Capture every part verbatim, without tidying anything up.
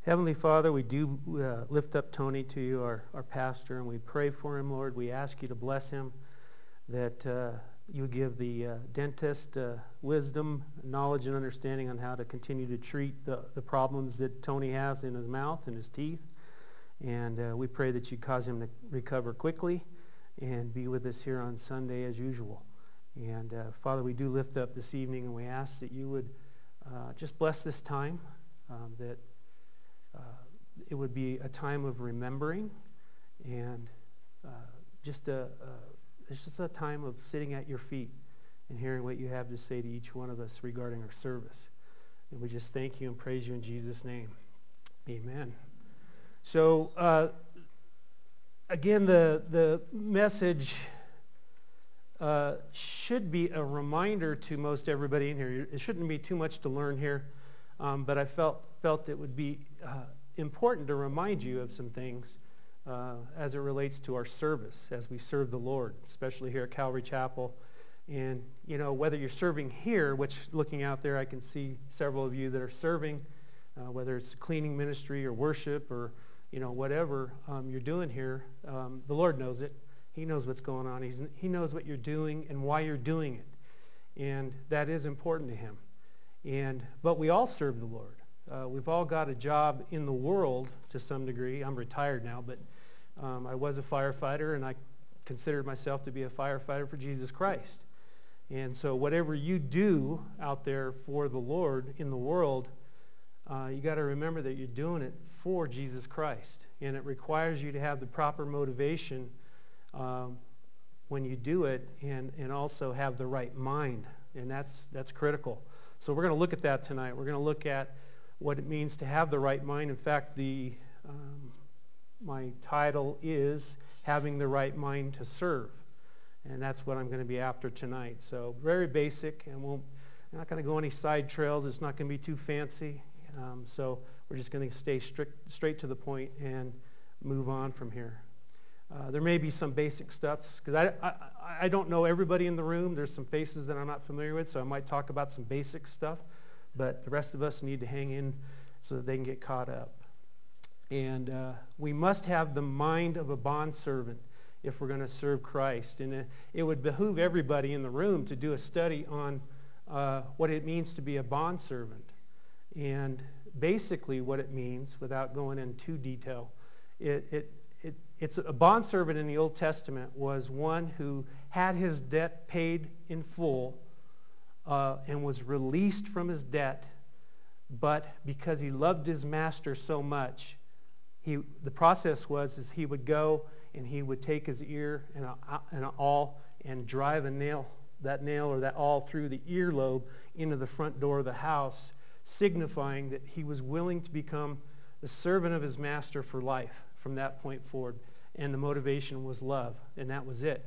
Heavenly Father, we do uh, lift up Tony to you, our, our pastor, and we pray for him, Lord. We ask you to bless him, that uh, you give the uh, dentist uh, wisdom, knowledge, and understanding on how to continue to treat the, the problems that Tony has in his mouth and his teeth. And uh, we pray that you cause him to recover quickly and be with us here on Sunday as usual. And uh, Father, we do lift up this evening, and we ask that you would uh, just bless this time, um, that uh, it would be a time of remembering, and uh, just a, a it's just a time of sitting at your feet and hearing what you have to say to each one of us regarding our service. And we just thank you and praise you in Jesus' name. Amen. So, uh, again, the, the message uh, should be a reminder to most everybody in here. It shouldn't be too much to learn here, um, but I felt, felt it would be uh, important to remind you of some things uh, as it relates to our service as we serve the Lord, especially here at Calvary Chapel. And, you know, whether you're serving here, which looking out there, I can see several of you that are serving, uh, whether it's cleaning ministry or worship or you know, whatever um, you're doing here, um, the Lord knows it. He knows what's going on. He's, he knows what you're doing and why you're doing it. And that is important to him. And but we all serve the Lord. Uh, we've all got a job in the world to some degree. I'm retired now, but um, I was a firefighter, and I considered myself to be a firefighter for Jesus Christ. And so whatever you do out there for the Lord in the world, uh, you got to remember that you're doing it for Jesus Christ, and it requires you to have the proper motivation um, when you do it, and, and also have the right mind, and that's that's critical. So we're going to look at that tonight. We're going to look at what it means to have the right mind. In fact, the um, my title is Having the Right Mind to Serve, and that's what I'm going to be after tonight. So very basic, and we'll, I'm not going to go any side trails. It's not going to be too fancy. Um, so we're just going to stay strict, straight to the point and move on from here. Uh, there may be some basic stuff, because I, I, I don't know everybody in the room. There's some faces that I'm not familiar with, so I might talk about some basic stuff, but the rest of us need to hang in so that they can get caught up. And uh, we must have the mind of a bondservant if we're going to serve Christ. And it, it would behoove everybody in the room to do a study on uh, what it means to be a bondservant. And basically what it means, without going into detail, it, it, it, it's a bondservant in the Old Testament was one who had his debt paid in full uh, and was released from his debt, but because he loved his master so much, he, the process was is he would go and he would take his ear and a, and a awl and drive a nail, that nail or that awl through the earlobe into the front door of the house, signifying that he was willing to become the servant of his master for life from that point forward. And the motivation was love, and that was it.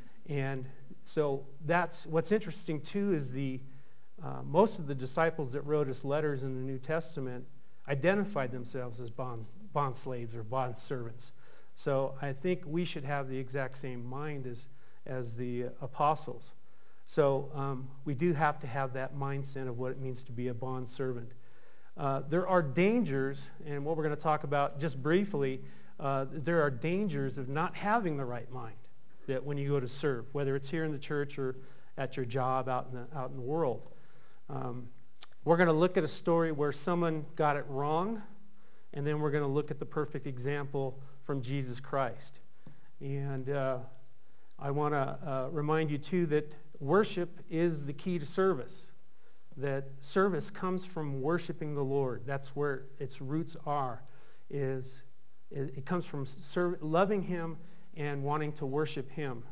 And so that's what's interesting too is the uh, most of the disciples that wrote us letters in the New Testament identified themselves as bond, bond slaves or bond servants. So I think we should have the exact same mind as, as the apostles. So um, we do have to have that mindset of what it means to be a bond servant. Uh, there are dangers, and what we're going to talk about just briefly, uh, there are dangers of not having the right mind that when you go to serve, whether it's here in the church or at your job out in the, out in the world. Um, we're going to look at a story where someone got it wrong, and then we're going to look at the perfect example from Jesus Christ. And uh, I want to uh, remind you, too, that worship is the key to service. That service comes from worshiping the Lord. That's where its roots are. Is it comes from serve, loving Him and wanting to worship Him.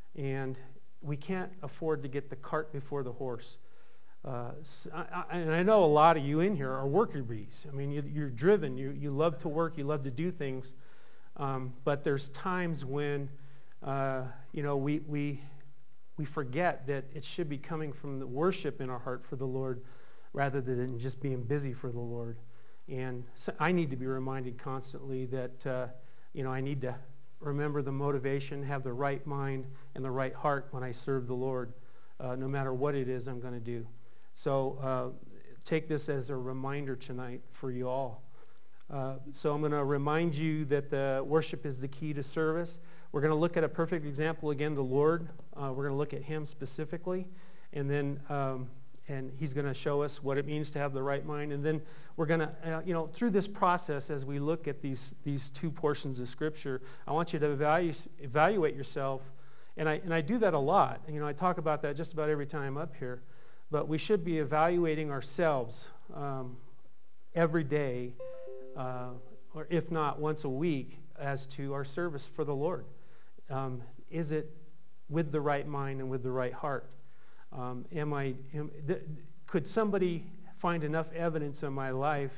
And we can't afford to get the cart before the horse. Uh, I, I, and I know a lot of you in here are worker bees. I mean, you, you're driven. You you love to work. You love to do things. Um, but there's times when uh, you know we we. we forget that it should be coming from the worship in our heart for the Lord rather than just being busy for the Lord. And so I need to be reminded constantly that, uh, you know, I need to remember the motivation, have the right mind and the right heart when I serve the Lord, uh, no matter what it is I'm going to do. So uh, take this as a reminder tonight for you all. Uh, so I'm going to remind you that the worship is the key to service. We're going to look at a perfect example again, the Lord. Uh, we're going to look at Him specifically, and then um, and He's going to show us what it means to have the right mind. And then we're going to, uh, you know, through this process, as we look at these these two portions of Scripture, I want you to evaluate evaluate yourself. And I and I do that a lot. You know, I talk about that just about every time I'm up here. But we should be evaluating ourselves um, every day, uh, or if not once a week, as to our service for the Lord. Um, is it with the right mind and with the right heart? Um, am I? Am, th- could somebody find enough evidence in my life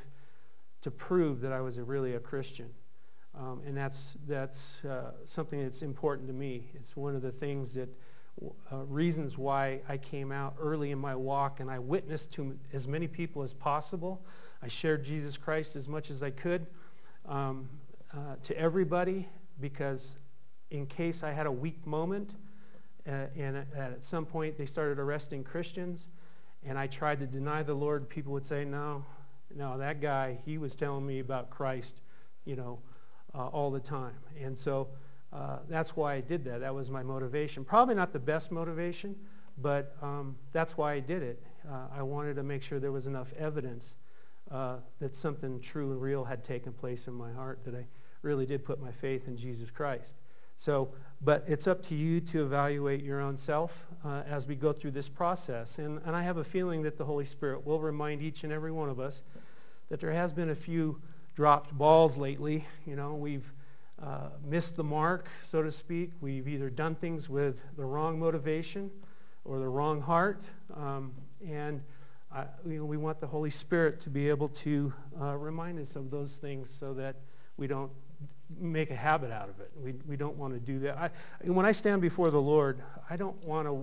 to prove that I was a, really a Christian? Um, and that's that's uh, something that's important to me. It's one of the things that uh, reasons why I came out early in my walk, and I witnessed to as many people as possible. I shared Jesus Christ as much as I could um, uh, to everybody, because in case I had a weak moment, uh, and at some point they started arresting Christians, and I tried to deny the Lord, people would say, no, no, that guy, he was telling me about Christ, you know, uh, all the time. And so uh, that's why I did that. That was my motivation. Probably not the best motivation, but um, that's why I did it. Uh, I wanted to make sure there was enough evidence uh, that something true and real had taken place in my heart, that I really did put my faith in Jesus Christ. So, but it's up to you to evaluate your own self uh, as we go through this process. And, and I have a feeling that the Holy Spirit will remind each and every one of us that there has been a few dropped balls lately. You know, we've uh, missed the mark, so to speak. We've either done things with the wrong motivation or the wrong heart. Um, and I, you know, we want the Holy Spirit to be able to uh, remind us of those things so that we don't make a habit out of it. We we don't want to do that. I, when I stand before the Lord, I don't want to.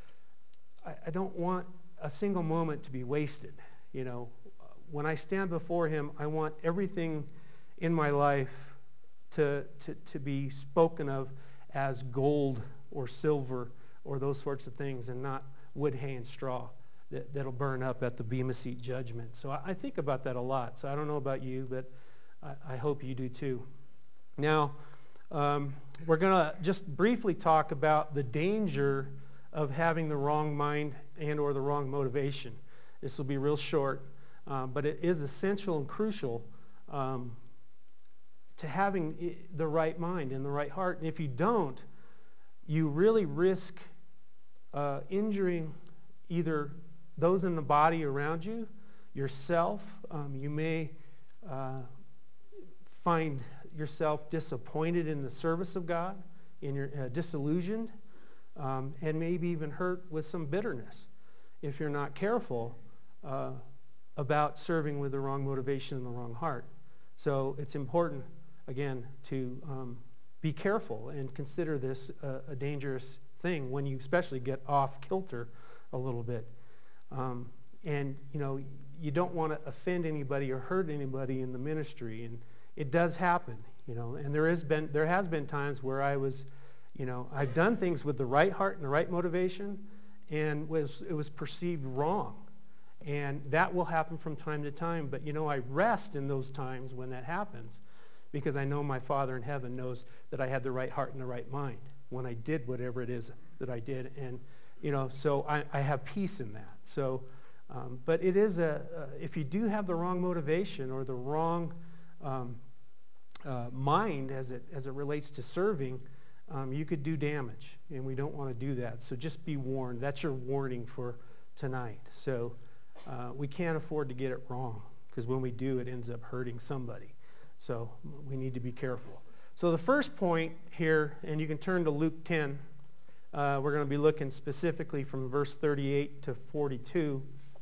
I, I don't want a single moment to be wasted. You know, when I stand before Him, I want everything in my life to to to be spoken of as gold or silver or those sorts of things, and not wood, hay, and straw that that'll burn up at the Bema Seat judgment. So I, I think about that a lot. So I don't know about you, but I, I hope you do too. Now, um, we're going to just briefly talk about the danger of having the wrong mind and or the wrong motivation. This will be real short, uh, but it is essential and crucial um, to having the right mind and the right heart. And if you don't, you really risk uh, injuring either those in the body around you, yourself. Um, you may uh, find yourself disappointed in the service of God, and you're uh, disillusioned, um, and maybe even hurt with some bitterness if you're not careful uh, about serving with the wrong motivation and the wrong heart. So it's important, again, to um, be careful and consider this a, a dangerous thing when you especially get off kilter a little bit. Um, and, you know, you don't want to offend anybody or hurt anybody in the ministry, and it does happen, you know, and there has been there has been times where I was, you know, I've done things with the right heart and the right motivation, and was it was perceived wrong, and that will happen from time to time. But you know, I rest in those times when that happens, because I know my Father in heaven knows that I had the right heart and the right mind when I did whatever it is that I did, and you know, so I, I have peace in that. So, um, but it is a uh, if you do have the wrong motivation or the wrong Um, uh, mind as it as it relates to serving, um, you could do damage, and we don't want to do that. So just be warned. That's your warning for tonight. So uh, we can't afford to get it wrong, because when we do, it ends up hurting somebody. So we need to be careful. So the first point here, and you can turn to Luke ten. Uh, we're going to be looking specifically from verse thirty-eight to forty-two.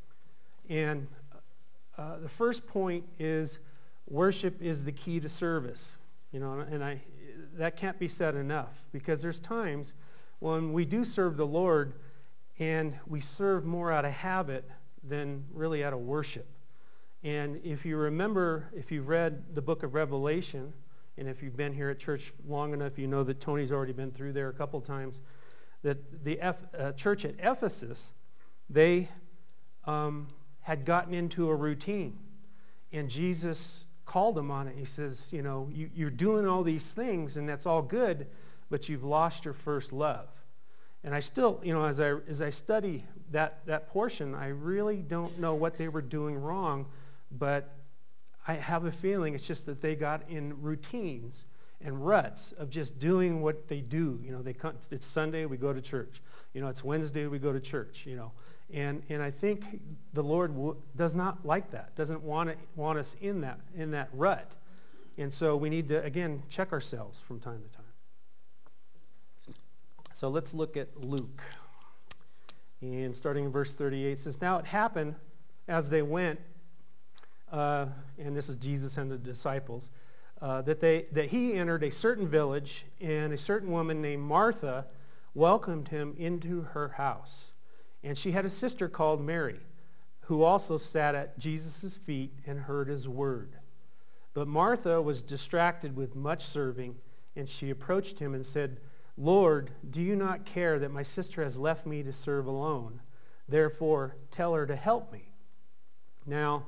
And uh, the first point is, worship is the key to service, you know, and I that can't be said enough, because there's times when we do serve the Lord and we serve more out of habit than really out of worship. And if you remember, if you've read the book of Revelation, and if you've been here at church long enough, you know that Tony's already been through there a couple times, that the F, uh, church at Ephesus, they um, had gotten into a routine, and Jesus called him on it. He says, you know, you, you're doing all these things, and that's all good, but you've lost your first love. And I still, you know, as I as I study that, that portion, I really don't know what they were doing wrong, but I have a feeling it's just that they got in routines and ruts of just doing what they do. You know, they come, it's Sunday, we go to church. You know, it's Wednesday, we go to church, you know. And and I think the Lord w- does not like that, doesn't want it, want us in that in that rut. And so we need to, again, check ourselves from time to time. So let's look at Luke. And starting in verse thirty-eight, it says, Now it happened as they went, uh, and this is Jesus and the disciples, uh, that they that he entered a certain village, and a certain woman named Martha welcomed him into her house. And she had a sister called Mary, who also sat at Jesus' feet and heard his word. But Martha was distracted with much serving, and she approached him and said, Lord, do you not care that my sister has left me to serve alone? Therefore, tell her to help me. Now,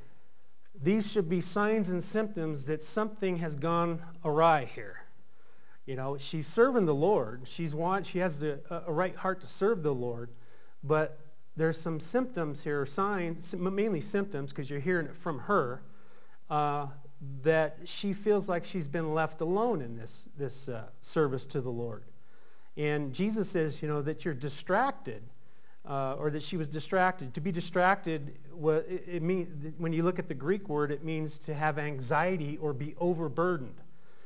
these should be signs and symptoms that something has gone awry here. You know, she's serving the Lord. She's want, she has a, a right heart to serve the Lord, but there's some symptoms here, signs, mainly symptoms, because you're hearing it from her, uh, that she feels like she's been left alone in this, this uh, service to the Lord. And Jesus says, you know, that you're distracted, uh, or that she was distracted. To be distracted, well, it, it mean, when you look at the Greek word, it means to have anxiety or be overburdened.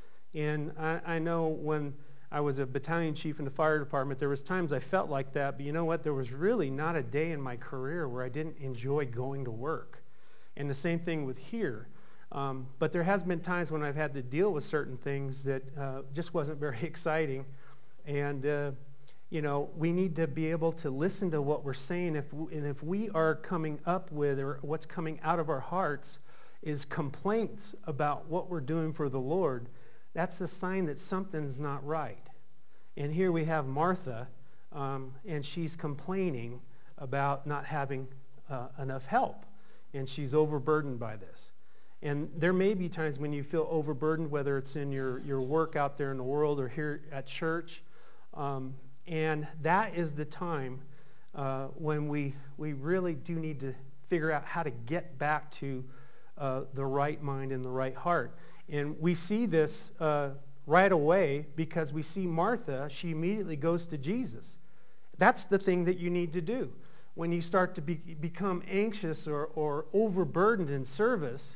And I, I know when I was a battalion chief in the fire department, there was times I felt like that, but you know what? There was really not a day in my career where I didn't enjoy going to work. And the same thing with here. Um, but there has been times when I've had to deal with certain things that uh, just wasn't very exciting. And, uh, you know, we need to be able to listen to what we're saying. If we, and if we are coming up with, or what's coming out of our hearts is complaints about what we're doing for the Lord, that's a sign that something's not right. And here we have Martha, um, and she's complaining about not having uh, enough help. And she's overburdened by this. And there may be times when you feel overburdened, whether it's in your, your work out there in the world or here at church. Um, and that is the time uh, when we, we really do need to figure out how to get back to uh, the right mind and the right heart. And we see this uh, right away because we see Martha, she immediately goes to Jesus. That's the thing that you need to do. When you start to be, become anxious or, or overburdened in service,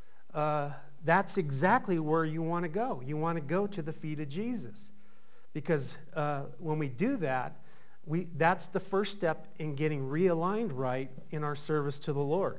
Uh, that's exactly where you want to go. You want to go to the feet of Jesus. Because uh, when we do that, we, that's the first step in getting realigned right in our service to the Lord.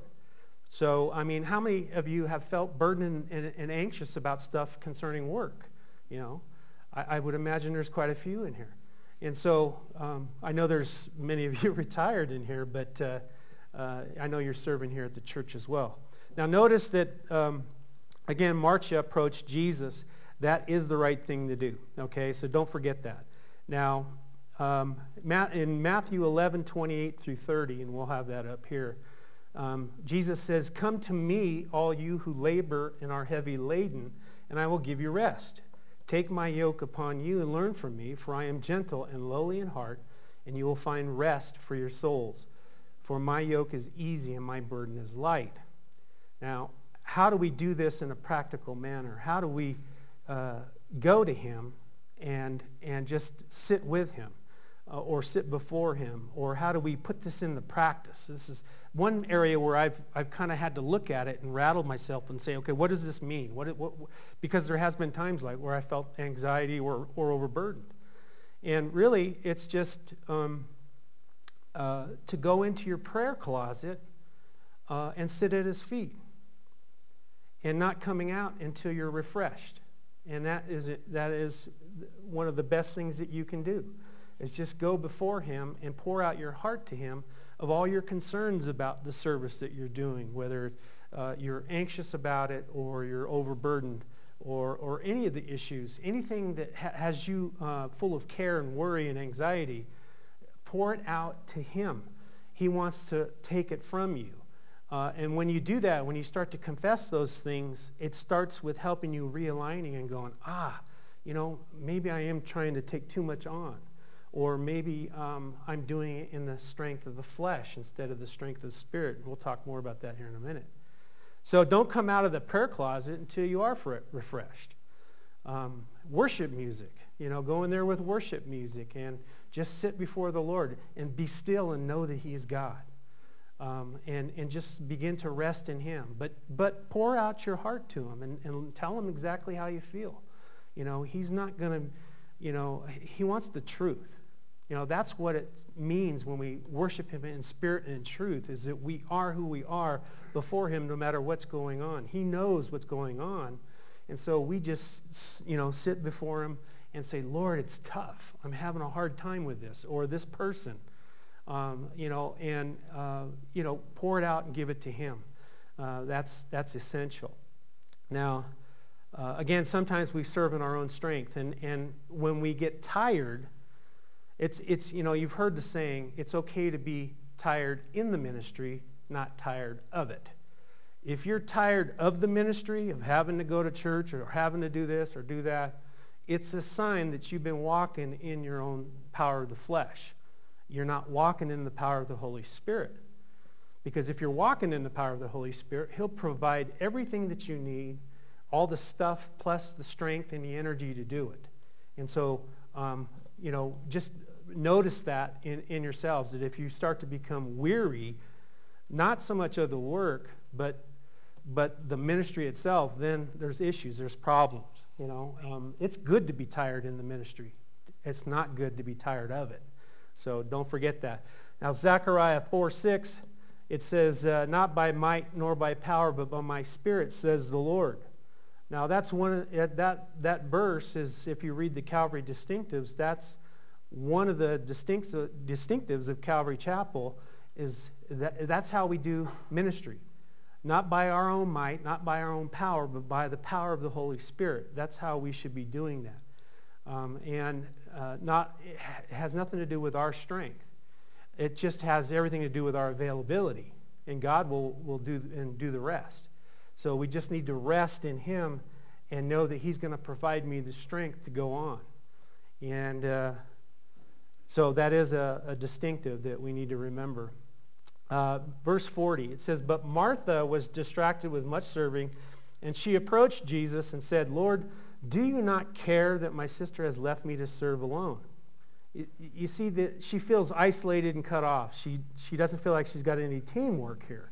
So, I mean, how many of you have felt burdened and, and anxious about stuff concerning work? You know, I, I would imagine there's quite a few in here. And so, um, I know there's many of you retired in here, but uh, uh, I know you're serving here at the church as well. Now notice that, um, again, Marcia approached Jesus. That is the right thing to do, okay? So don't forget that. Now, um, in Matthew eleven, twenty-eight through thirty, and we'll have that up here, um, Jesus says, Come to me, all you who labor and are heavy laden, and I will give you rest. Take my yoke upon you and learn from me, for I am gentle and lowly in heart, and you will find rest for your souls. For my yoke is easy and my burden is light. Now, how do we do this in a practical manner? How do we uh, go to him and and just sit with him uh, or sit before him? Or how do we put this into practice? This is one area where I've I've kind of had to look at it and rattle myself and say, okay, what does this mean? What, what because there has been times like where I felt anxiety or, or overburdened. And really, it's just um, uh, to go into your prayer closet uh, and sit at his feet. And not coming out until you're refreshed. And that is that is one of the best things that you can do, is just go before him and pour out your heart to him of all your concerns about the service that you're doing, whether uh, you're anxious about it or you're overburdened or, or any of the issues, anything that ha- has you uh, full of care and worry and anxiety, pour it out to him. He wants to take it from you. Uh, and when you do that, when you start to confess those things, it starts with helping you realigning and going, ah, you know, maybe I am trying to take too much on. Or maybe um, I'm doing it in the strength of the flesh instead of the strength of the Spirit. We'll talk more about that here in a minute. So don't come out of the prayer closet until you are refreshed. Um, worship music, you know, go in there with worship music and just sit before the Lord and be still and know that He is God. Um, and, and just begin to rest in Him. But but pour out your heart to Him and, and tell Him exactly how you feel. You know, He's not going to, you know, He wants the truth. You know, that's what it means when we worship Him in spirit and in truth, is that we are who we are before Him no matter what's going on. He knows what's going on. And so we just, you know, sit before Him and say, Lord, it's tough. I'm having a hard time with this, or this person. Um, you know, and, uh, you know, pour it out and give it to Him. Uh, that's that's essential. Now, uh, again, sometimes we serve in our own strength. And, and when we get tired, it's, it's, you know, you've heard the saying, it's okay to be tired in the ministry, not tired of it. If you're tired of the ministry, of having to go to church or having to do this or do that, it's a sign that you've been walking in your own power of the flesh. You're not walking in the power of the Holy Spirit. Because if you're walking in the power of the Holy Spirit, He'll provide everything that you need, all the stuff plus the strength and the energy to do it. And so, um, you know, just notice that in, in yourselves, that if you start to become weary, not so much of the work, but but the ministry itself, then there's issues, there's problems. You know, um, it's good to be tired in the ministry. It's not good to be tired of it. So don't forget that. Now, Zechariah four six, it says, uh, not by might nor by power, but by my Spirit, says the Lord. Now, that's one of, that that verse is, if you read the Calvary distinctives, that's one of the distinct, distinctives of Calvary Chapel, is that that's how we do ministry. Not by our own might, not by our own power, but by the power of the Holy Spirit. That's how we should be doing that. Um, and uh, not it has nothing to do with our strength. It just has everything to do with our availability, and God will will do and do the rest. So we just need to rest in Him and know that He's going to provide me the strength to go on. And uh, so that is a, a distinctive that we need to remember. Uh, verse forty, it says, but Martha was distracted with much serving, and she approached Jesus and said, Lord, do you not care that my sister has left me to serve alone? You, you see that she feels isolated and cut off. She, she doesn't feel like she's got any teamwork here.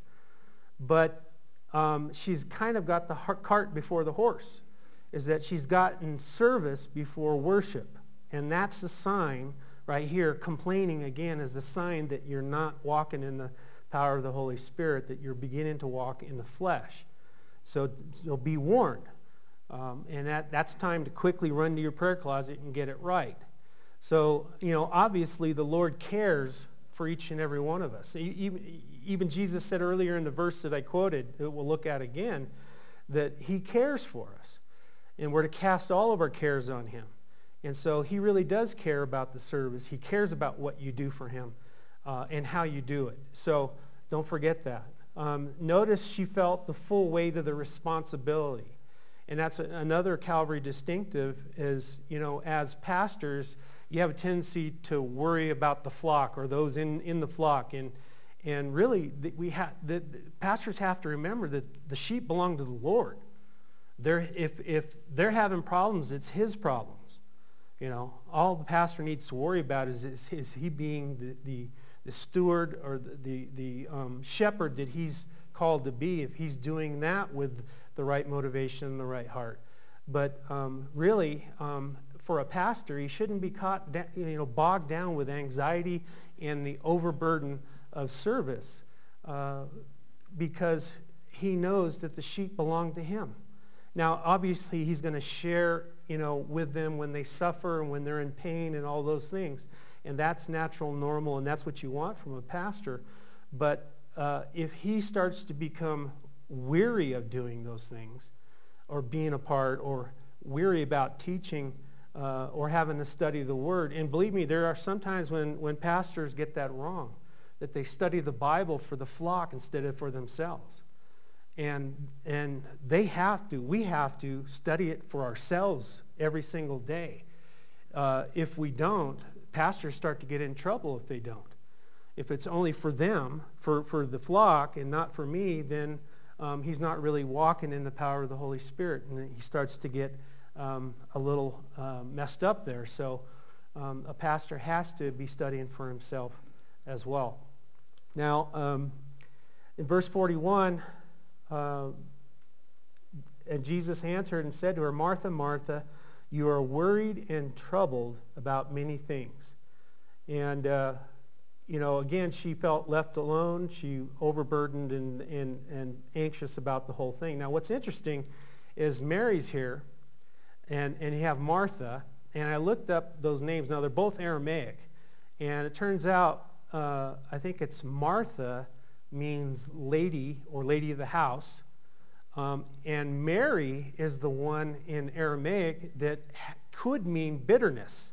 But um, she's kind of got the cart before the horse, is that she's gotten service before worship. And that's a sign right here. Complaining again is a sign that you're not walking in the power of the Holy Spirit, that you're beginning to walk in the flesh. So, so be warned. Um, and that, that's time to quickly run to your prayer closet and get it right. So, you know, obviously the Lord cares for each and every one of us. Even, even Jesus said earlier in the verse that I quoted, that we'll look at again, that He cares for us. And we're to cast all of our cares on Him. And so He really does care about the service. He cares about what you do for Him uh, and how you do it. So don't forget that. Um, notice she felt the full weight of the responsibility. And that's a, another Calvary distinctive is, you know, as pastors, you have a tendency to worry about the flock or those in, in the flock. And and really, the, we ha- the, the pastors have to remember that the sheep belong to the Lord. They're, if, if they're having problems, it's His problems. You know, all the pastor needs to worry about is, is, is he being the, the, the steward or the, the, the um, shepherd that he's called to be, if he's doing that with the right motivation and the right heart. But um, really, um, for a pastor, he shouldn't be caught, da- you know, bogged down with anxiety and the overburden of service, uh, because he knows that the sheep belong to him. Now, obviously, he's going to share, you know, with them when they suffer and when they're in pain and all those things, and that's natural, normal, and that's what you want from a pastor. But uh, if he starts to become weary of doing those things, or being a part, or weary about teaching, uh, or having to study the Word, and believe me, there are some times when when pastors get that wrong, that they study the Bible for the flock instead of for themselves. And, and they have to, we have to study it for ourselves every single day. Uh, if we don't, pastors start to get in trouble if they don't. If it's only for them, for, for the flock, and not for me, then um, he's not really walking in the power of the Holy Spirit, and he starts to get um, a little uh, messed up there. So um, a pastor has to be studying for himself as well. Now, um, in verse forty-one, uh, and Jesus answered and said to her, Martha, Martha, you are worried and troubled about many things. And, uh, you know, again, she felt left alone. She overburdened and, and, and anxious about the whole thing. Now, what's interesting is Mary's here, and, and you have Martha. And I looked up those names. Now, they're both Aramaic. And it turns out, uh, I think it's Martha means lady or lady of the house. Um, and Mary is the one in Aramaic that ha- could mean bitterness.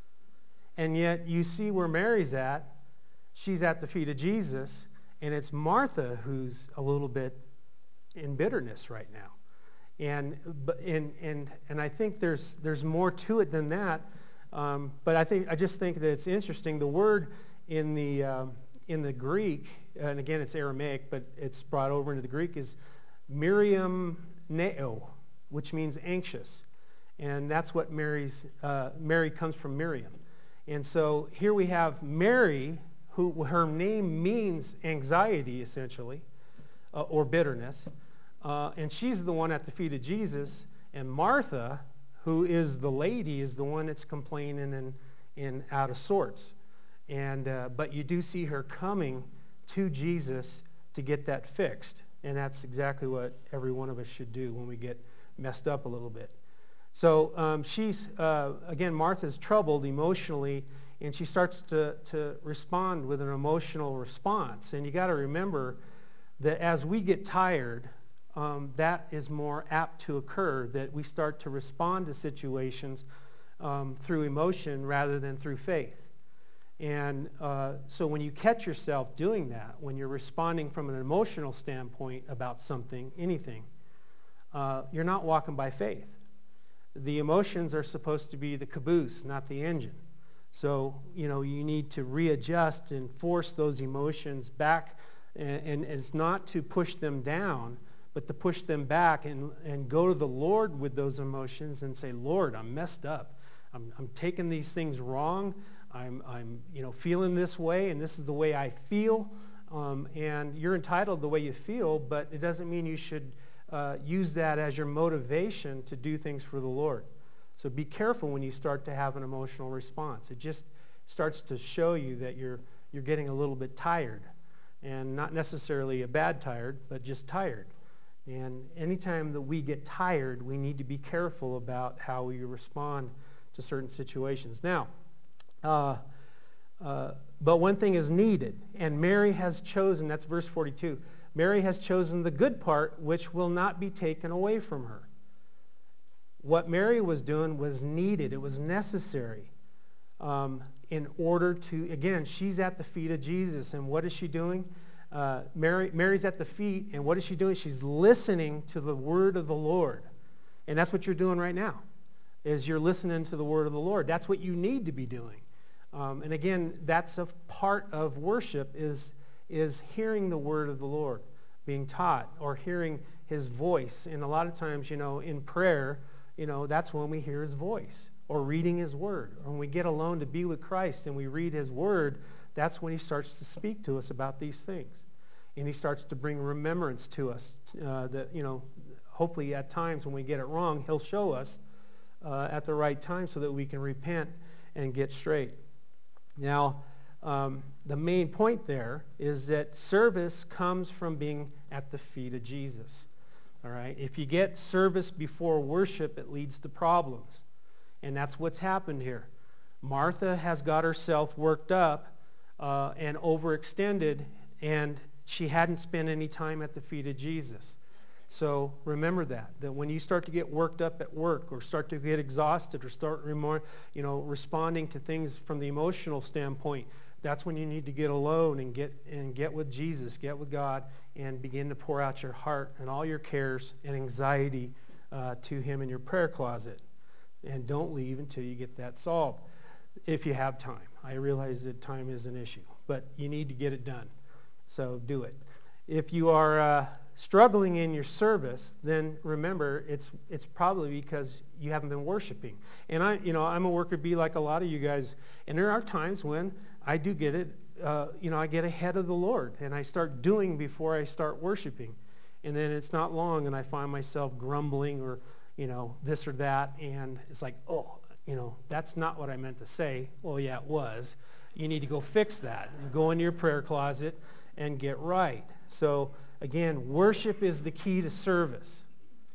And yet you see where Mary's at. She's at the feet of Jesus, and it's Martha who's a little bit in bitterness right now. And and and and I think there's there's more to it than that. Um, but I think I just think that it's interesting. The word in the um, in the Greek, and again it's Aramaic, but it's brought over into the Greek, is Miriam Neo, which means anxious, and that's what Mary's uh, Mary comes from Miriam. And so here we have Mary, who her name means anxiety essentially, uh, or bitterness, uh, and she's the one at the feet of Jesus. And Martha, who is the lady, is the one that's complaining and, and out of sorts. And uh, but you do see her coming to Jesus to get that fixed. And that's exactly what every one of us should do when we get messed up a little bit. So um, she's, uh, again, Martha's troubled emotionally, and she starts to, to respond with an emotional response. And you got to remember that as we get tired, um, that is more apt to occur, that we start to respond to situations um, through emotion rather than through faith. And uh, so when you catch yourself doing that, when you're responding from an emotional standpoint about something, anything, uh, you're not walking by faith. The emotions are supposed to be the caboose, not the engine. So, you know, you need to readjust and force those emotions back, and, and it's not to push them down, but to push them back and, and go to the Lord with those emotions and say, Lord, I'm messed up. I'm, I'm taking these things wrong. I'm, I'm, you know, feeling this way, and this is the way I feel. Um, and you're entitled the way you feel, but it doesn't mean you should uh, use that as your motivation to do things for the Lord. So be careful when you start to have an emotional response. It just starts to show you that you're you're getting a little bit tired, and not necessarily a bad tired, but just tired. And anytime that we get tired, we need to be careful about how we respond to certain situations. Now, uh, uh, but one thing is needed, and Mary has chosen, that's verse forty-two, Mary has chosen the good part, which will not be taken away from her. What Mary was doing was needed. It was necessary um, in order to, again, she's at the feet of Jesus. And what is she doing? Uh, Mary, Mary's at the feet, and what is she doing? She's listening to the word of the Lord. And that's what you're doing right now, is you're listening to the word of the Lord. That's what you need to be doing. Um, and again, that's a part of worship, is, is hearing the word of the Lord being taught, or hearing his voice. And a lot of times, you know, in prayer, you know, that's when we hear his voice, or reading his word. Or when we get alone to be with Christ and we read his word, that's when he starts to speak to us about these things. And he starts to bring remembrance to us uh, that, you know, hopefully at times when we get it wrong, he'll show us uh, at the right time so that we can repent and get straight. Now, um, the main point there is that service comes from being at the feet of Jesus. All right. If you get service before worship, it leads to problems. And that's what's happened here. Martha has got herself worked up uh, and overextended, and she hadn't spent any time at the feet of Jesus. So remember that, that when you start to get worked up at work, or start to get exhausted, or start remor- you know, responding to things from the emotional standpoint, That's when you need to get alone and get and get with Jesus, get with God, and begin to pour out your heart and all your cares and anxiety uh, to Him in your prayer closet. And don't leave until you get that solved, if you have time. I realize that time is an issue, but you need to get it done. So do it. If you are uh, struggling in your service, then remember it's it's probably because you haven't been worshiping. And I, you know, I'm a worker bee like a lot of you guys, and there are times when I do get it. Uh, you know, I get ahead of the Lord, and I start doing before I start worshiping, and then it's not long, and I find myself grumbling or, you know, this or that, and it's like, oh, you know, that's not what I meant to say. Well, yeah, it was. You need to go fix that. Go into your prayer closet and get right. So again, worship is the key to service.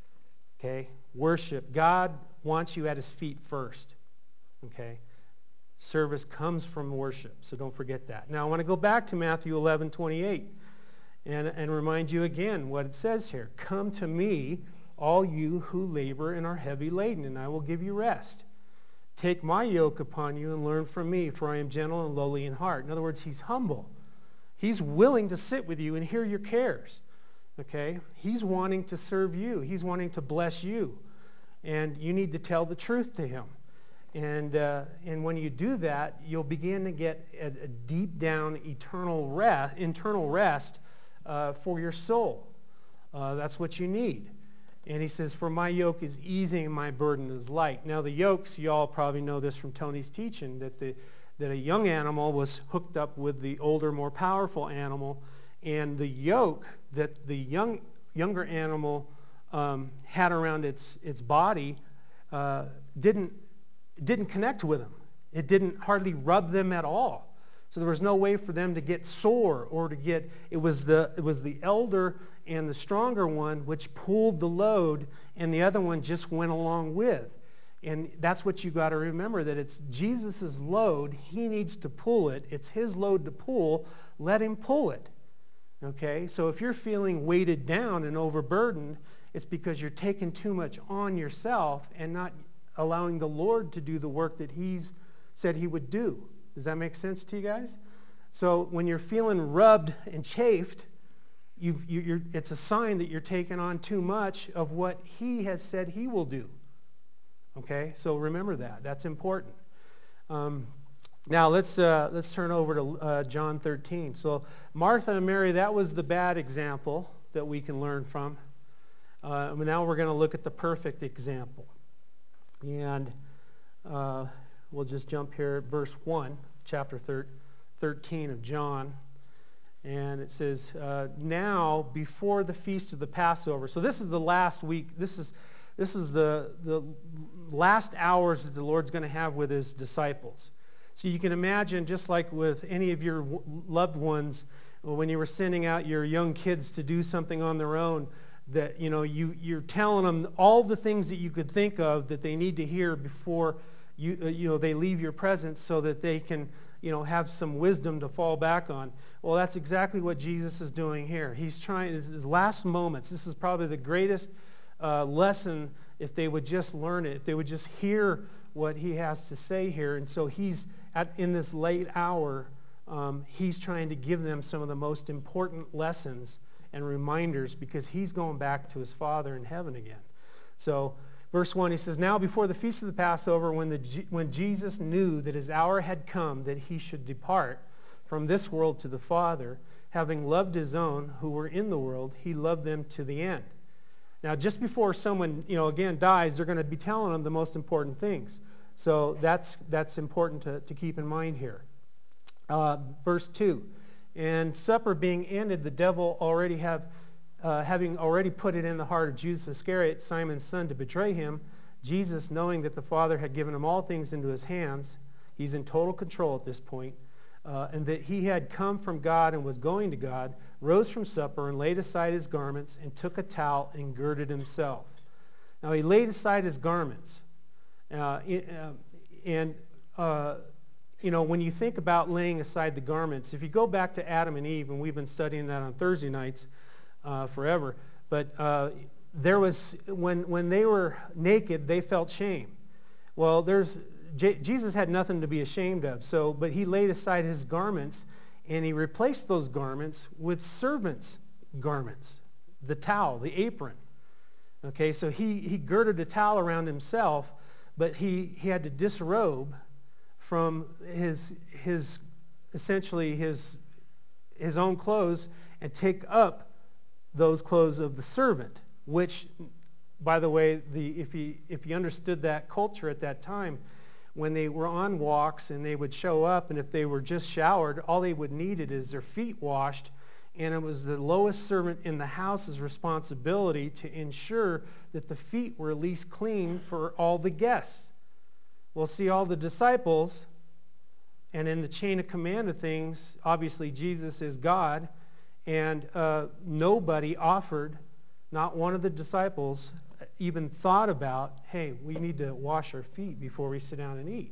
Okay? Worship. God wants you at His feet first. Okay? Service comes from worship, so don't forget that. Now I want to go back to Matthew eleven twenty-eight and, and remind you again what it says here. Come to me, all you who labor and are heavy laden, and I will give you rest. Take my yoke upon you and learn from me, for I am gentle and lowly in heart. In other words, He's humble. He's willing to sit with you and hear your cares. Okay? He's wanting to serve you. He's wanting to bless you. And you need to tell the truth to Him. And uh, and when you do that, you'll begin to get a, a deep down eternal rest, internal rest uh, for your soul. Uh, that's what you need. And He says, for my yoke is easy and my burden is light. Now the yokes, you all probably know this from Tony's teaching, that the that a young animal was hooked up with the older, more powerful animal, and the yoke that the young younger animal um, had around its its body uh, didn't didn't connect with them. It didn't hardly rub them at all. So there was no way for them to get sore or to get. It was the it was the elder and the stronger one which pulled the load, and the other one just went along with. And that's what you got to remember, that it's Jesus' load. He needs to pull it. It's His load to pull. Let Him pull it. Okay? So if you're feeling weighted down and overburdened, it's because you're taking too much on yourself and not allowing the Lord to do the work that He's said He would do. Does that make sense to you guys? So when you're feeling rubbed and chafed, you've, you, you're, it's a sign that you're taking on too much of what He has said He will do. Okay, so remember that. That's important. Um, now let's uh, let's turn over to uh, John thirteen. So Martha and Mary, that was the bad example that we can learn from. Uh, now we're going to look at the perfect example. And uh, we'll just jump here at verse one, chapter thirteen of John. And it says, uh, now before the feast of the Passover. So this is the last week. This is This is the, the last hours that the Lord's going to have with His disciples. So you can imagine, just like with any of your loved ones, when you were sending out your young kids to do something on their own, that you know you you're telling them all the things that you could think of that they need to hear before you uh, you know they leave your presence, so that they can you know have some wisdom to fall back on. Well, that's exactly what Jesus is doing here. He's trying His last moments. This is probably the greatest Uh, lesson if they would just learn it, if they would just hear what He has to say here. And so He's at in this late hour, um, He's trying to give them some of the most important lessons and reminders, because He's going back to His Father in heaven again. So verse one, He says, now before the feast of the Passover, when the when Jesus knew that His hour had come that He should depart from this world to the Father, having loved His own who were in the world, He loved them to the end. Now, just before someone, you know, again, dies, they're going to be telling them the most important things. So that's that's important to, to keep in mind here. Uh, verse two, and supper being ended, the devil already have, uh, having already put it in the heart of Judas Iscariot, Simon's son, to betray Him. Jesus, knowing that the Father had given Him all things into His hands, He's in total control at this point, uh, and that He had come from God and was going to God, rose from supper and laid aside His garments and took a towel and girded Himself. Now He laid aside His garments. Uh, and, uh, you know, when you think about laying aside the garments, if you go back to Adam and Eve, and we've been studying that on Thursday nights uh, forever, but uh, there was, when, when they were naked, they felt shame. Well, there's J- Jesus had nothing to be ashamed of. So, but he laid aside his garments and he replaced those garments with servants' garments, the towel, the apron. Okay, so he, he girded a towel around himself, but he, he had to disrobe from his his essentially his his own clothes and take up those clothes of the servant, which, by the way, the if you if you understood that culture at that time, when they were on walks and they would show up, and if they were just showered, all they would needed is their feet washed, and it was the lowest servant in the house's responsibility to ensure that the feet were at least clean for all the guests. Well, see, all the disciples, and in the chain of command of things, obviously Jesus is God, and uh, nobody offered, not one of the disciples even thought about, hey, we need to wash our feet before we sit down and eat.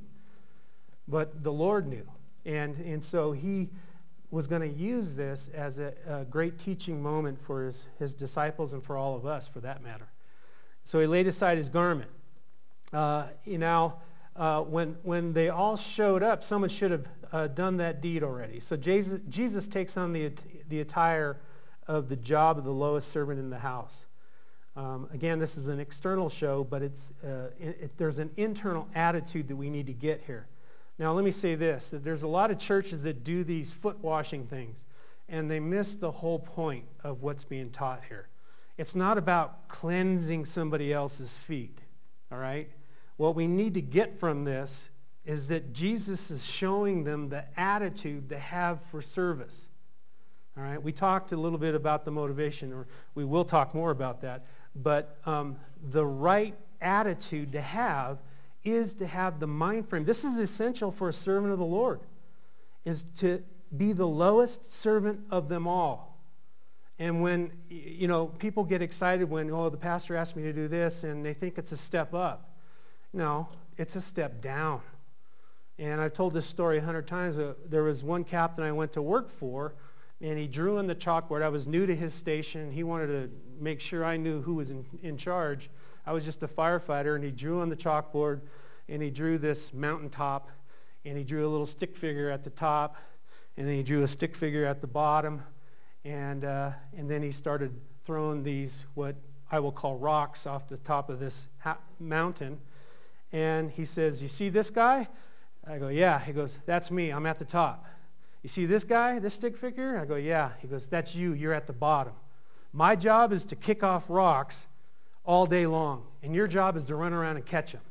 But the Lord knew. And, and so he was going to use this as a, a great teaching moment for his, his disciples and for all of us, for that matter. So he laid aside his garment. Uh, you know, uh, when, when they all showed up, someone should have uh, done that deed already. So Jesus, Jesus takes on the, the attire of the job of the lowest servant in the house. Um, again, this is an external show, but it's uh, it, it, there's an internal attitude that we need to get here. Now, let me say this, that there's a lot of churches that do these foot washing things, and they miss the whole point of what's being taught here. It's not about cleansing somebody else's feet, all right? What we need to get from this is that Jesus is showing them the attitude to have for service. All right, we talked a little bit about the motivation, or we will talk more about that, but um, the right attitude to have is to have the mind frame. This is essential for a servant of the Lord, is to be the lowest servant of them all. And when, you know, people get excited when, oh, the pastor asked me to do this, and they think it's a step up. No, it's a step down. And I've told this story a hundred times. Uh, there was one captain I went to work for, and he drew on the chalkboard. I was new to his station. He wanted to make sure I knew who was in, in charge. I was just a firefighter, and he drew on the chalkboard, and he drew this mountaintop, and he drew a little stick figure at the top, and then he drew a stick figure at the bottom, and uh, and then he started throwing these, what I will call rocks, off the top of this ha- mountain. And he says, "You see this guy?" I go, "Yeah." He goes, "That's me. I'm at the top." "You see this guy, this stick figure?" I go, "Yeah." He goes, "That's you. You're at the bottom. My job is to kick off rocks all day long, and your job is to run around and catch them."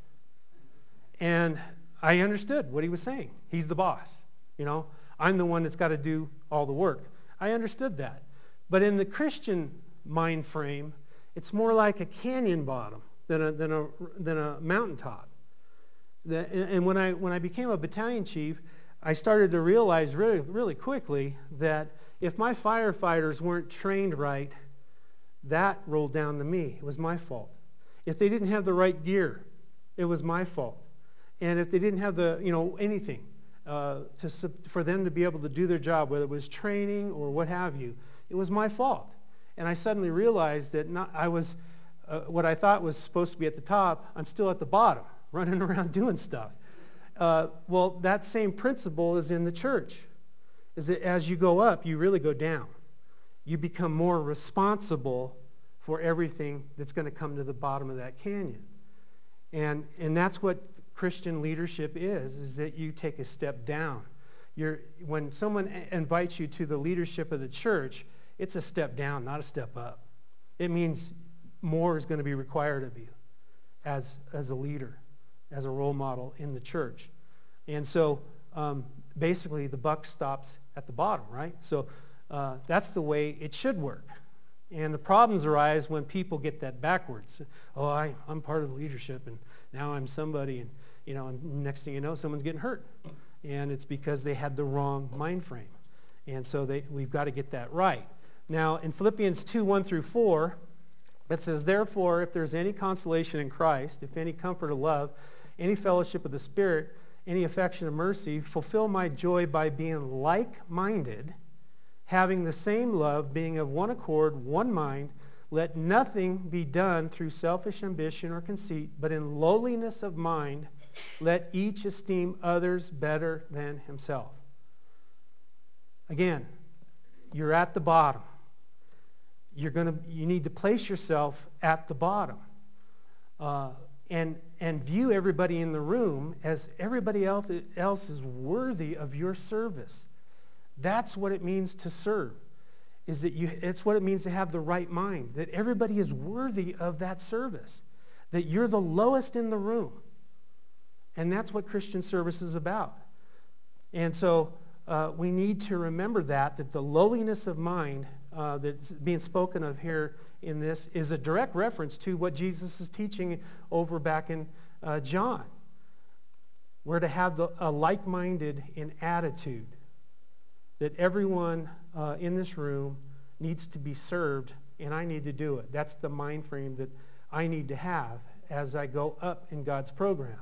And I understood what he was saying. He's the boss. You know, I'm the one that's got to do all the work. I understood that. But in the Christian mind frame, it's more like a canyon bottom than a than a than a mountaintop. The, and when I when I became a battalion chief, I started to realize really really quickly that if my firefighters weren't trained right, that rolled down to me. It was my fault. If they didn't have the right gear, it was my fault. And if they didn't have the, you know, anything uh, to for them to be able to do their job, whether it was training or what have you, it was my fault. And I suddenly realized that not, I was, uh, what I thought was supposed to be at the top, I'm still at the bottom, running around doing stuff. Uh, well, that same principle is in the church, is that as you go up, you really go down. You become more responsible for everything that's going to come to the bottom of that canyon. And and that's what Christian leadership is, is that you take a step down. You're, when someone invites you to the leadership of the church, it's a step down, not a step up. It means more is going to be required of you as, as a leader, as a role model in the church. And so um, basically the buck stops at the bottom, right? So uh, that's the way it should work. And the problems arise when people get that backwards. Oh, I, I'm part of the leadership, and now I'm somebody, and you know, and next thing you know, someone's getting hurt. And it's because they had the wrong mind frame. And so they, we've got to get that right. Now, in Philippians two, one through four, it says, "Therefore, if there's any consolation in Christ, if any comfort of love, any fellowship of the Spirit, any affection of mercy, fulfill my joy by being like-minded, having the same love, being of one accord, one mind. Let nothing be done through selfish ambition or conceit, but in lowliness of mind, let each esteem others better than himself. Again, you're at the bottom. You're going to, you need to place yourself at the bottom. Uh, and, and view everybody in the room as everybody else, else is worthy of your service. That's what it means to serve. Is that you, it's what it means to have the right mind. That everybody is worthy of that service. That you're the lowest in the room. And that's what Christian service is about. And so uh, we need to remember that, that the lowliness of mind uh, that's being spoken of here in this is a direct reference to what Jesus is teaching over back in uh, John. We're to have the, a like-minded in attitude. That everyone uh, in this room needs to be served, and I need to do it. That's the mind frame that I need to have as I go up in God's program.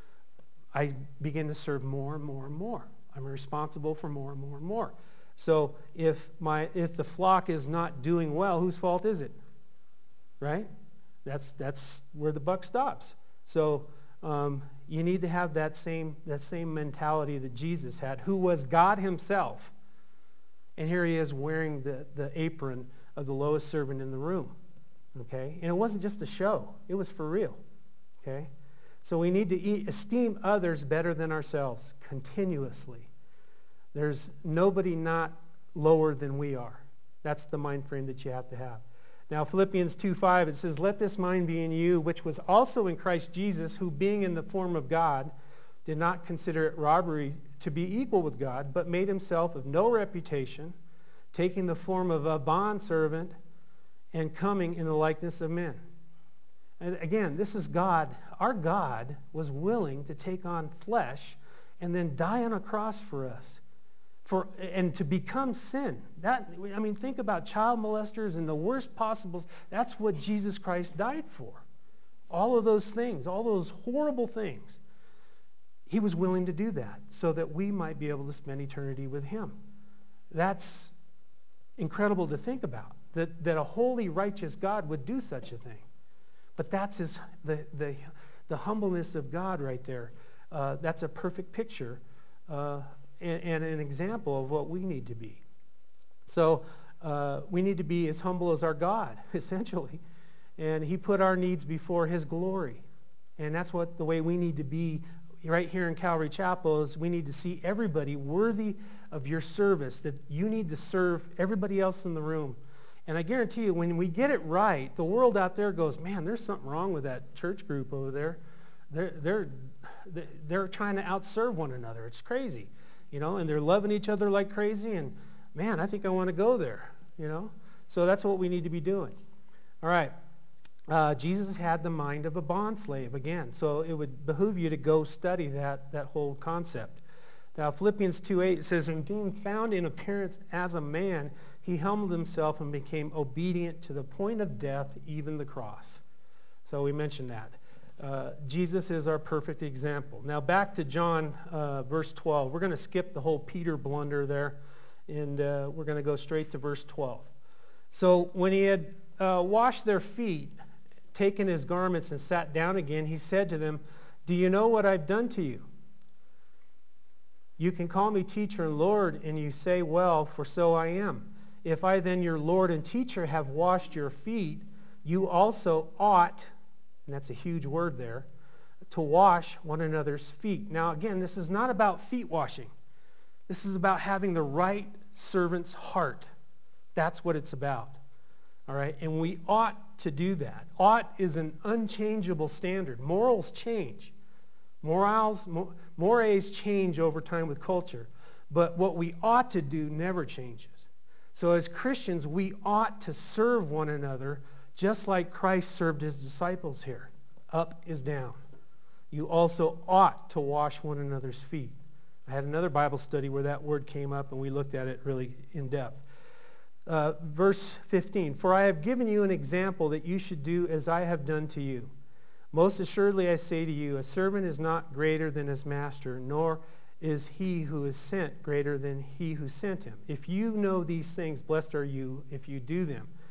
I begin to serve more and more and more. I'm responsible for more and more and more. So if my if the flock is not doing well, whose fault is it? Right? That's that's where the buck stops. So um, you need to have that same that same mentality that Jesus had, who was God himself. And here he is wearing the, the apron of the lowest servant in the room. Okay? And it wasn't just a show. It was for real. Okay? So we need to eat, esteem others better than ourselves continuously. There's nobody not lower than we are. That's the mind frame that you have to have. Now, Philippians two five, it says, "Let this mind be in you, which was also in Christ Jesus, who being in the form of God, did not consider it robbery to be equal with God, but made himself of no reputation, taking the form of a bondservant and coming in the likeness of men." And again, this is God. Our God was willing to take on flesh and then die on a cross for us. For, and to become sin. That, I mean, think about child molesters and the worst possible. That's what Jesus Christ died for. All of those things, all those horrible things. He was willing to do that so that we might be able to spend eternity with him. That's incredible to think about. That, that a holy, righteous God would do such a thing. But that's his, the, the, the humbleness of God right there. Uh, that's a perfect picture uh, and, and an example of what we need to be. So uh, we need to be as humble as our God, essentially. And he put our needs before his glory. And that's what the way we need to be right here in Calvary Chapel is we need to see everybody worthy of your service, that you need to serve everybody else in the room. And I guarantee you, when we get it right, the world out there goes, man, there's something wrong with that church group over there. They're, they're, they're trying to outserve one another. It's crazy, you know, and they're loving each other like crazy. And, man, I think I want to go there, you know. So that's what we need to be doing. All right. Uh, Jesus had the mind of a bondslave again. So it would behoove you to go study that, that whole concept. Now, Philippians two eight, it says, "And being found in appearance as a man, he humbled himself and became obedient to the point of death, even the cross." So we mentioned that. Uh, Jesus is our perfect example. Now back to John uh, verse twelve. We're going to skip the whole Peter blunder there, and uh, we're going to go straight to verse twelve. "So when he had uh, washed their feet, taken his garments and sat down again, he said to them, 'Do you know what I've done to you? You can call me teacher and Lord, and you say, well, for so I am. If I then, your Lord and teacher, have washed your feet, you also ought,'" and that's a huge word there, "to wash one another's feet." Now again, this is not about feet washing. This is about having the right servant's heart. That's what it's about. All right? And we ought to do that. Ought is an unchangeable standard. Morals change. Morals, mores change over time with culture. But what we ought to do never changes. So as Christians, we ought to serve one another just like Christ served his disciples here. Up is down. You also ought to wash one another's feet. I had another Bible study where that word came up and we looked at it really in depth. Uh, verse fifteen, "For I have given you an example that you should do as I have done to you. Most assuredly I say to you, a servant is not greater than his master, nor is he who is sent greater than he who sent him. If you know these things, blessed are you if you do them.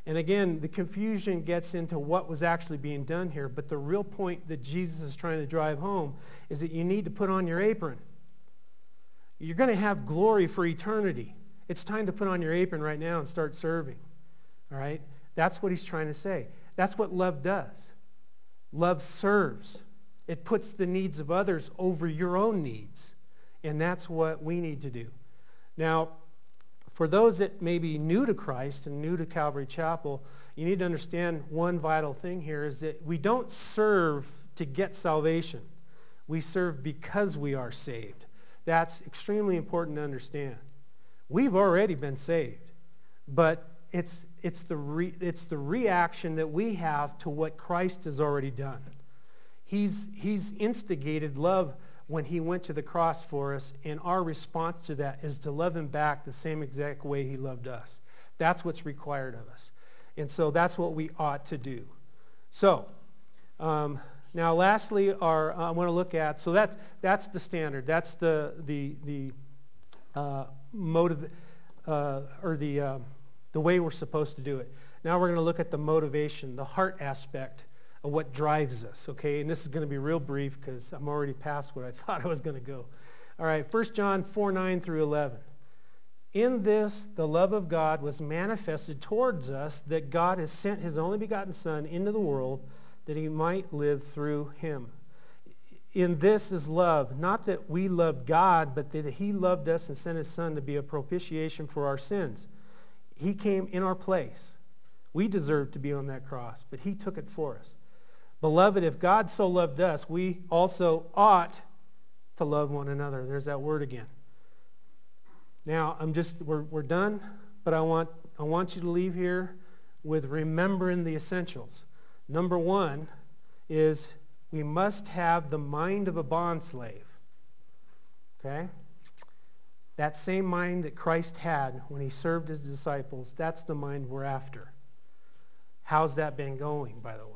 And again, the confusion gets into what was actually being done here, but the real point that Jesus is trying to drive home is that you need to put on your apron. You're going to have glory for eternity. It's time to put on your apron right now and start serving. All right? That's what he's trying to say. That's what love does. Love serves. It puts the needs of others over your own needs. And that's what we need to do. Now, for those that may be new to Christ and new to Calvary Chapel, you need to understand one vital thing here is that we don't serve to get salvation. We serve because we are saved. That's extremely important to understand. We've already been saved, but it's, it's, the re, it's the reaction that we have to what Christ has already done. He's, he's instigated love when he went to the cross for us, and our response to that is to love him back the same exact way he loved us. That's what's required of us. And so that's what we ought to do. So, um, now lastly, our, uh, I want to look at, so that's, that's the standard. That's the, the, the uh, motive, uh, or the, uh, the way we're supposed to do it. Now we're going to look at the motivation, the heart aspect of what drives us, okay? And this is going to be real brief because I'm already past what I thought I was going to go. All right, First John four, nine through eleven. In this, the love of God was manifested towards us, that God has sent his only begotten Son into the world that he might live through him. In this is love, not that we loved God, but that he loved us and sent his Son to be a propitiation for our sins. He came in our place. We deserved to be on that cross, but he took it for us. Beloved, if God so loved us, we also ought to love one another. There's that word again. Now, I'm just, we're, we're done, but I want, I want you to leave here with remembering the essentials. Number one is we must have the mind of a bondslave. Okay? That same mind that Christ had when he served his disciples, that's the mind we're after. How's that been going, by the way?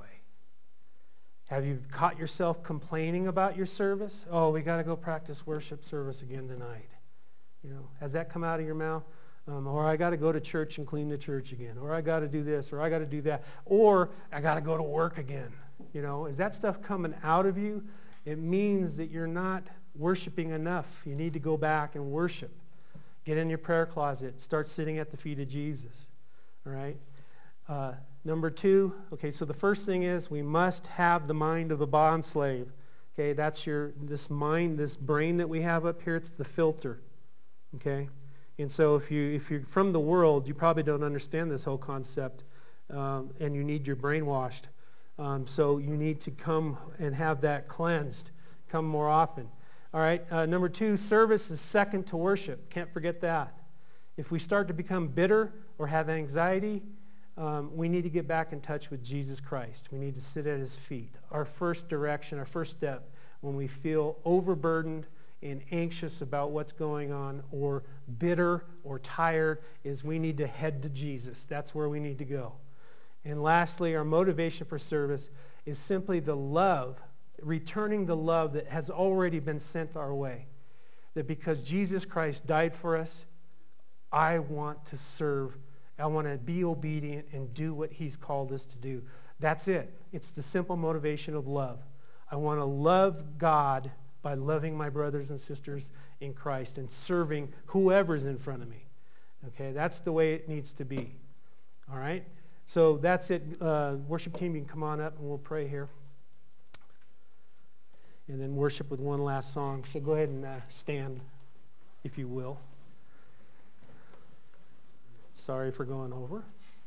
Have you caught yourself complaining about your service? Oh, we got to go practice worship service again tonight. You know, has that come out of your mouth? Um, or I got to go to church and clean the church again. Or I got to do this, or I got to do that. Or I got to go to work again. You know, is that stuff coming out of you? It means that you're not worshiping enough. You need to go back and worship. Get in your prayer closet. Start sitting at the feet of Jesus. All right? Uh, number two, okay, so the first thing is we must have the mind of a bondslave. Okay, that's your, this mind, this brain that we have up here, it's the filter. Okay? And so if, you, if you're from the world, you probably don't understand this whole concept, um, and you need your brain washed. Um, so you need to come and have that cleansed. Come more often. All right, uh, number two, service is second to worship. Can't forget that. If we start to become bitter or have anxiety, Um, we need to get back in touch with Jesus Christ. We need to sit at his feet. Our first direction, our first step, when we feel overburdened and anxious about what's going on or bitter or tired, is we need to head to Jesus. That's where we need to go. And lastly, our motivation for service is simply the love, returning the love that has already been sent our way. That because Jesus Christ died for us, I want to serve. I want to be obedient and do what he's called us to do. That's it. It's the simple motivation of love. I want to love God by loving my brothers and sisters in Christ and serving whoever's in front of me. Okay, that's the way it needs to be. All right? So that's it. Uh, worship team, you can come on up and we'll pray here. And then worship with one last song. So go ahead and uh, stand, if you will. Sorry for going over.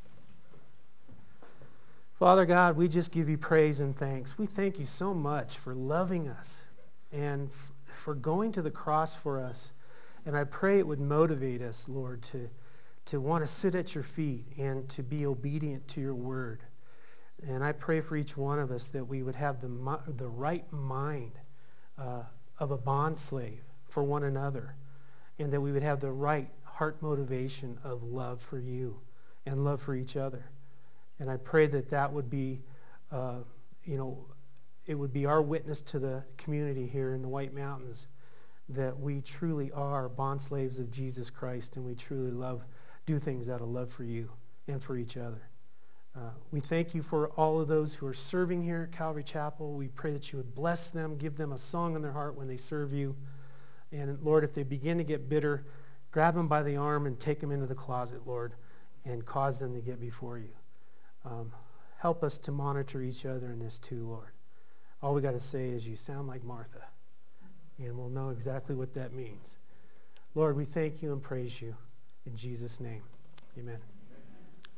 Father God, we just give you praise and thanks. We thank you so much for loving us and f- for going to the cross for us. And I pray it would motivate us, Lord, to, to want to sit at your feet and to be obedient to your word. And I pray for each one of us that we would have the, the right mind uh, of a bondslave for one another, and that we would have the right heart motivation of love for you and love for each other. And I pray that that would be, uh, you know, it would be our witness to the community here in the White Mountains that we truly are bondslaves of Jesus Christ and we truly love, do things out of love for you and for each other. Uh, we thank you for all of those who are serving here at Calvary Chapel. We pray that you would bless them, give them a song in their heart when they serve you. And Lord, if they begin to get bitter, grab them by the arm and take them into the closet, Lord, and cause them to get before you. Um, help us to monitor each other in this too, Lord. All we got to say is you sound like Martha, and we'll know exactly what that means. Lord, we thank you and praise you. In Jesus' name, amen.